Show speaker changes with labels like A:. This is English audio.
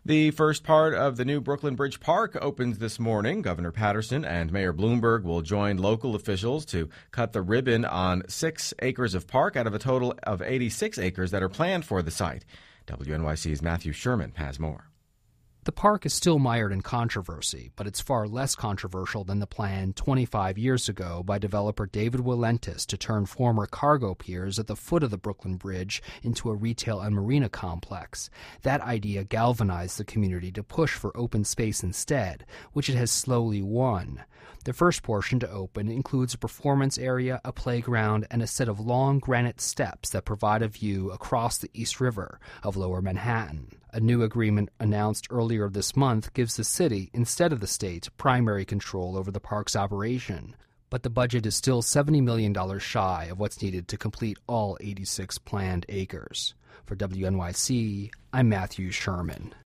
A: The first part of the new Brooklyn Bridge Park opens this morning. Governor Patterson and Mayor Bloomberg will join local officials to cut the ribbon on 6 acres of park out of a total of 86 acres that are planned for the site. WNYC's Matthew Sherman has more.
B: The park is still mired in controversy, but it's far less controversial than the plan 25 years ago by developer David Willentis to turn former cargo piers at the foot of the Brooklyn Bridge into a retail and marina complex. That idea galvanized the community to push for open space instead, which it has slowly won. The first portion to open includes a performance area, a playground, and a set of long granite steps that provide a view across the East River of Lower Manhattan. A new agreement announced earlier this month gives the city, instead of the state, primary control over the park's operation. But the budget is still $70 million shy of what's needed to complete all 86 planned acres. For WNYC, I'm Matthew Sherman.